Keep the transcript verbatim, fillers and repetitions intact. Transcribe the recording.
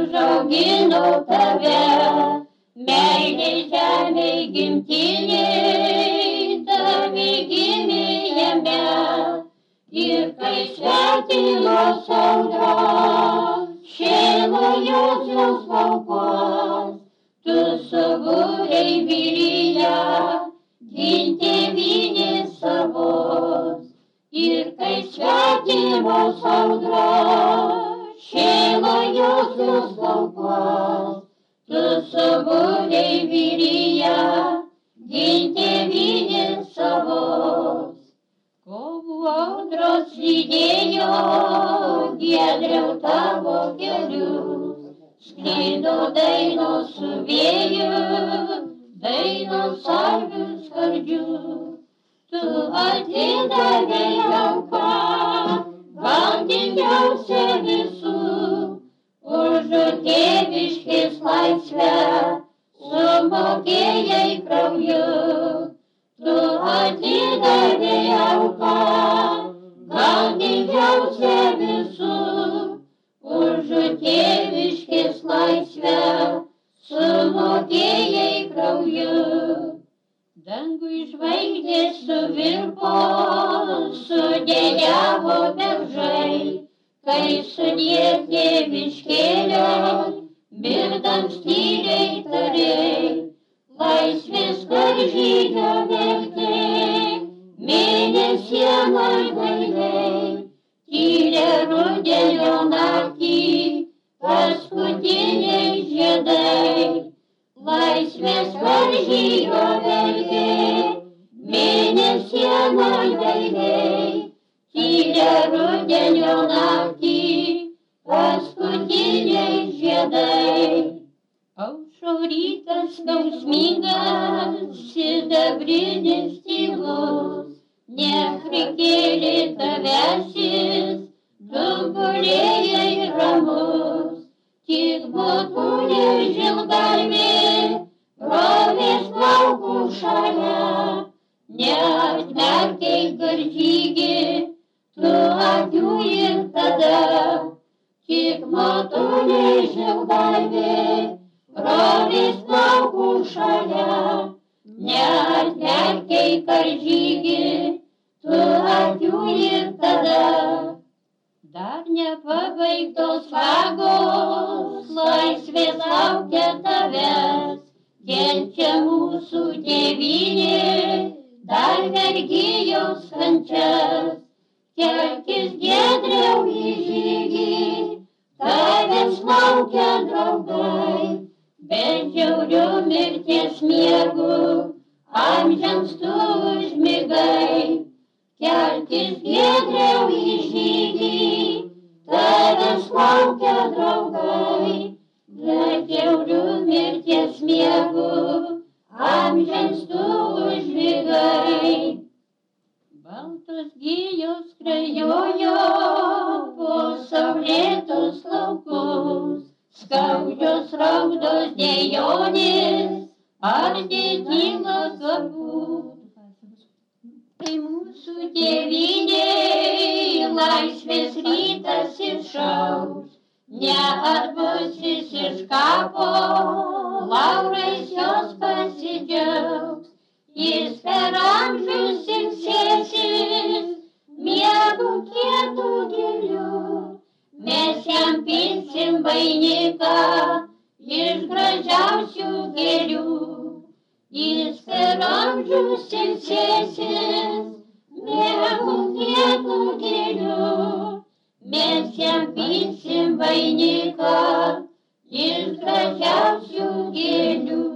užauginau tave, meilė žemė gimtiniai, tave gimė jame. Ir kai svetimos audros šėlo Jėzaus laukos, tu subūrei vyriją gint tėvynės savos. Ir kai svetimos audros šėlo Jėzaus laukos, tu subūrei vyriją gint tėvynės savos. Kovų audros lydėjo giedriau tavo kelius, sklido dainos su vėju, dainos sargių skardžių. Tu atidavei auką, brangiausia visų, už tėviškės laisvę sumokėjai krauju. Tu atidavei auką, brangiausia visų, už tėviškės laisvę sumokėjai krauju. Dangui žvaigždės suvirpo, sudejavo beržai, kai sudie tėviškėlė, birdams tyliai tarei. Laisvės karžygio vertė, mėnesienoj dailiai, tylią rudenio naktį, paskutiniai žiedai. Laisvės karžygio vertė, mėnesienoj dailiai, tylią rudenio naktį, paskutiniai žiedai. Aušo rytas skausmingas, sidabrinis tylus, neprikėlė tavesis, dubulėjai ramus. Tik botulė žilgalvė, rovės plaukų šalia, neatmerkei karžygi, tu akių ir tada. Tik botulė žilgalvė, rovės plaukų šalia, neatmerkei karžygi, tu akių ir tada. Dar nepabaigtos vagos, laisvės laukia tavęs, kenčia mūsų tėvynė, dar vergijos kančias. Kelkis giedriau į žygį, tavęs laukia draugai, bet žiauriu mirties miegu, amžiams tu užmigai. Kelkis giedriau į žygį, tavęs laukia draugai, bet žiauriu mirties miegu, amžiams tu užmigai. Baltos gijos skrajojo po saulėtus laukus, skaudžios raudos dejonės, ardė tylos kapų. Tai mūsų tėvynė, laisvės rytas išauš, neatbusis iš kapo, laurais jos pasidžiaugs. Jis per amžius ilsėsis, miegu kietų gilių, mes jam pinsim vainiką iš gražiausių gėlių. Jis per amžius ilsėsis, miegu kietų gilių, mes jam pinsim vainiką iš gražiausių gėlių.